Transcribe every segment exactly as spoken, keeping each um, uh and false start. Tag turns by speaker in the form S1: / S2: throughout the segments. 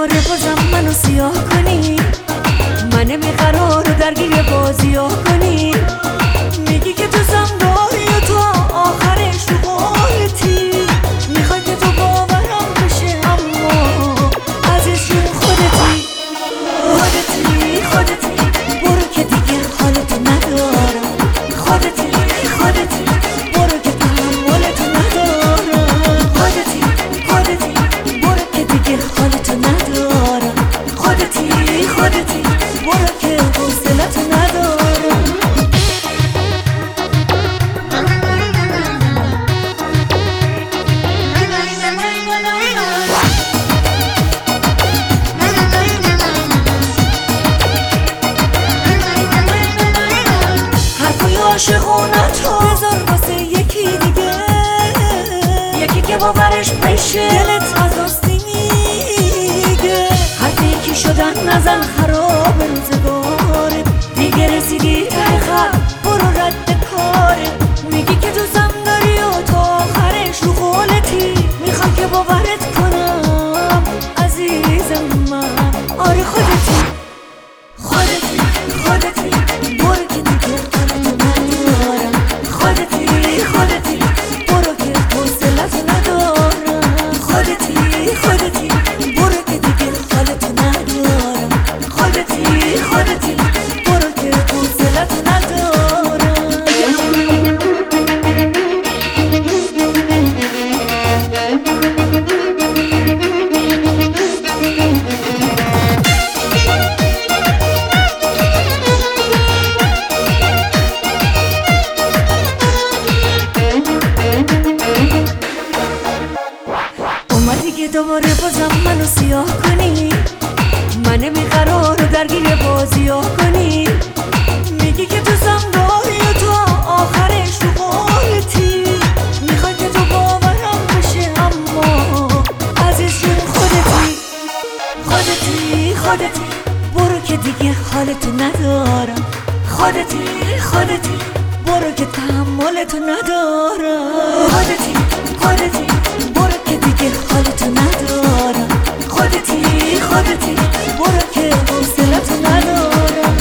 S1: دوباره بازم منو سیاه کنی، من بیقرار و درگیر بازی‌ها کنی. میگی که تو زمداری و تو آخرش تو قولتی، میخوای که تو باورم بشه اما ازش جون خودتی خودتی خودتی برو که دیگه حالتو ندارم. خودتی خودتی برو که تحملتو ندارم. خودتی خودتی برو که دیگه حالتو ندارم. خودتی خودتی برو که حوصلتو ندارم. حرفای عاشقونتو بذار واسه یکی دیگه، یکی که باورش بشه دلت از آستی میگه. حرف یکی شدن نزن خراب روزگارت، دیگه رسیدی ته خط برو رد کارت. میگی که تو زمداری و تو آخرش رو قولتی، میخوام که باورت کنم عزیزم من. آره خودتی خودتی خودتی برو که دیگه حالتو ندارم. خودتی خودتی برو که حوصلتو ندارم. خودتی خودتی برو که دیگه حالتو ندارم. خودتی خودتی برو که حوصلتو ندارم. اومدی که دوباره بازم منو سیاه کنی، من بیقرار و درگیر بازی‌ها کنی. میگی که تو زمداری و تو آخرش رو قولتی، میخوای که تو باورم بشه اما ازش جون خودتی خودتی خودتی برو که دیگه حالتو ندارم. خودتی خودتی برو که تحملتو ندارم. خودتی خودتی برو که دیگه حالتو ندارم. خودتی خودتی برو که حوصلتو ندارم.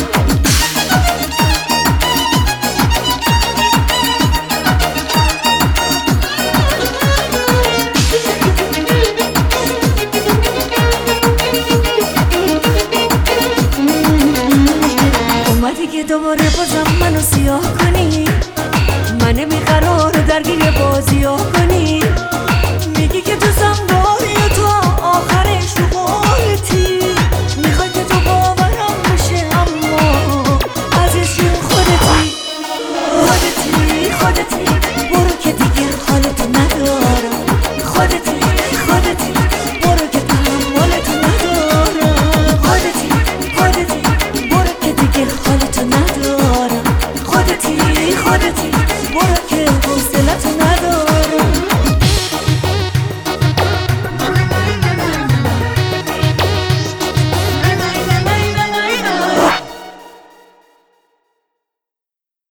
S1: اومدی که دوباره بازم منو سیاه کنی، من بیقرار و درگیر بازی‌ها کنی.